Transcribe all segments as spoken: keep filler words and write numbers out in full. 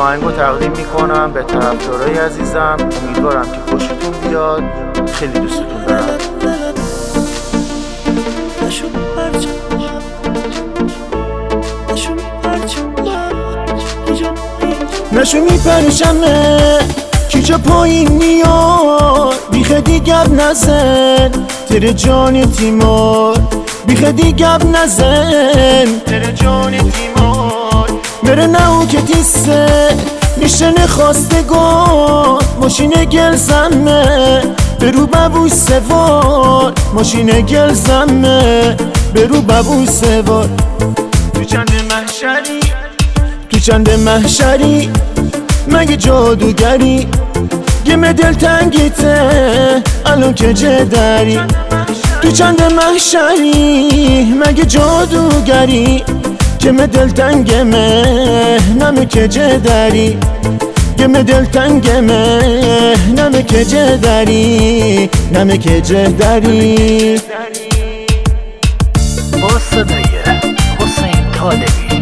آهنگو تقدیم میکنم به طرفدارای عزیزم. امیدوارم که خوشتون بیاد. خیلی دوستتون دارم. نشو میپرشمه کی جا پایین میاد، بیخه دیگب نزن تر جان تیمار، بیخه دیگب نزن تر جان تیمار. مره نهو که تیسه میشه نخواستگان، ماشین گل زمه برو ببوی سوار، ماشین گل زمه برو ببوی سوار. تو چند محشری تو چند محشری مگه جادوگری، گمه دل تنگیته الان که جدری. تو چند محشری مگه جادوگری، گمه دل تنگمه نمه که جدری، گمه دل تنگمه نمه که جدری، نمه که جدری. با صدای حسین طالبی.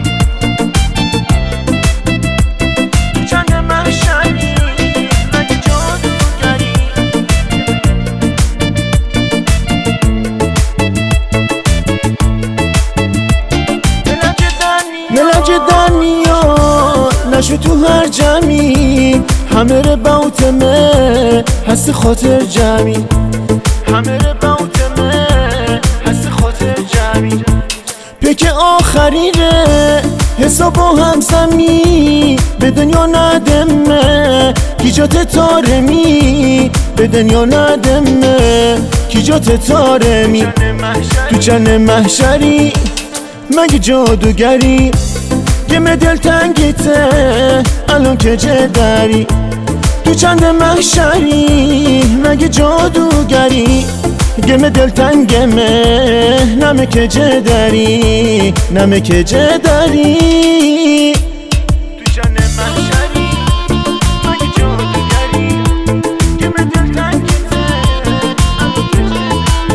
ملک در میاد نشو تو هر جمعی، همه رو باوتمه هست خاطر جمعی، همه رو باوتمه هست خاطر جمعی. پیک آخریره حساب با هم زمی، به دنیا ندمه کی جات تارمی، به دنیا ندمه کی جات تارمی. تو چند محشری مگه جادوگری، گمه دل تنگیته الان که جدری. تو چند محشری مگه جادوگری، گمه دل تنگمه نمه که جدری، نمه که جدری. تو چند محشری مگه جادوگری، گمه دل تنگیته الان که جدری.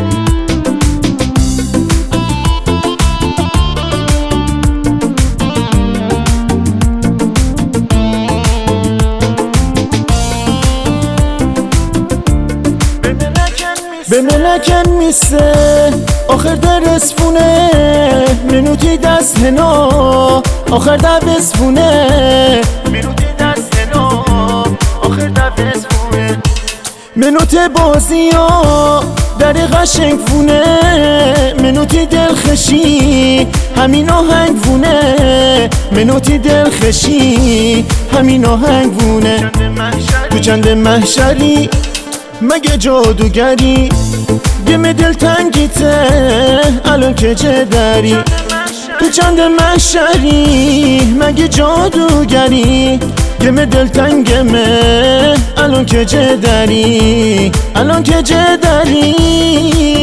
به ملکن میسه آخر در اسفونه، منوتی دست هنا آخر در بسفونه، منوتی دست هنا آخر در بسفونه. منوت بازی ها در قشنگ فونه، منوتی دلخشی همین آهنگ فونه، منوتی دلخشی همین آهنگ فونه. تو چند محشری مگه جادوگری، گمه دل تنگیته الان که جدری. تو چند محشری مگه جادوگری، گمه دل تنگمه الان که جدری، الان که جدری.